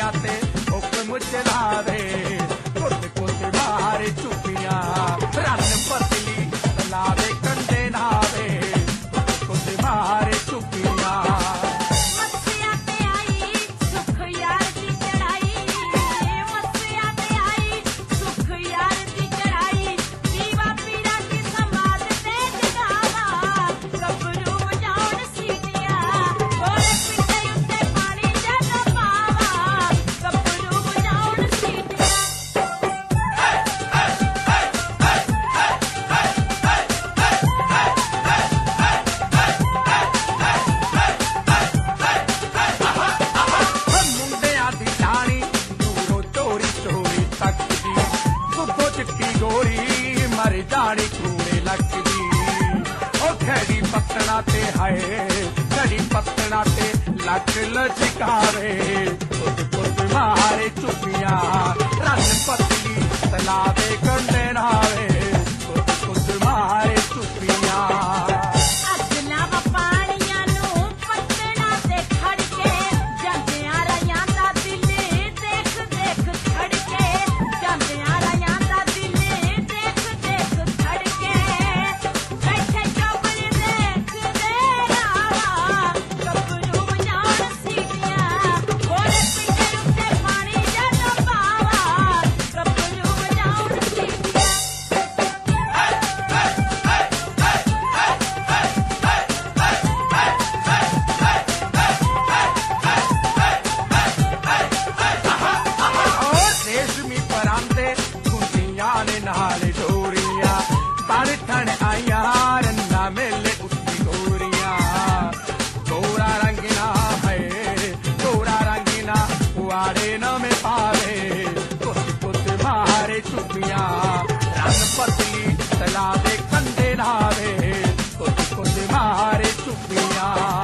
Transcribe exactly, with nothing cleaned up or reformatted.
चुपियां ते हुक्म चलावे कुत कुत मारे चुपियां रन पतली तलावे कंडे नावे कुत कुत मारे चुपियां मस्सिया ते आई सुख यार दी चढ़ाई मस्सिया ते आई सुख यार दी चढ़ाई दीवा पीरा की समाज ते जगावा गबरू जान सीटिया ओरे पिटे उत्ते पानी जग पावा गबरू जान सीटिया मुंडियां दी जानी दूरों चोरी चोरी तकदी गुग्गो चिट्टी गोरी मर जानी कूड़े लगदी ओ खड़ी पत्तना ते हाय खड़ी पत्तना ते लक लचकावे कुत कुत मारे चुपियां रन पतली तलावे कंडे नावे कुत कुत मारे चुपियां अगला पानियां नू पत्तना ते खड़के ਜਾਂਦਿਆਂ ਰਾਹਾਂ ਦਾ ਦਿਲ ਦੇਖ ਦੇਖ ਖੜਕੇ ਜਾਂਦਿਆਂ ਰਾਹਾਂ ਦਾ ਦਿਲ ਦੇਖ ਦੇਖ ਖੜਕੇ ਬੈਠੇ ਚੌਬਣ ਦੇਖਦੇ ਰਾਵਾ ਗੱਭਰੂ ਜਾਣ ਸੀਟੀਆਂ ਉਹਦੇ ਪਿੱਛੇ ਉੱਤੇ ਪਾਣੀ ਜਦ ਪਾਵਾ ਗੱਭਰੂ ਜਾਣ ਸੀਟੀਆਂ और रेशमी परांदे कुंडियां ने नाल डोरियां परठण आईयां रन्ना मेले उठी गोरियां गोरा रंगीना है गोरा रंगीना कुआड़े न में पावे कुत कुत मारे चुपियां रन पतली तलावे कंडे नावे कुत कुत मारे चुपियां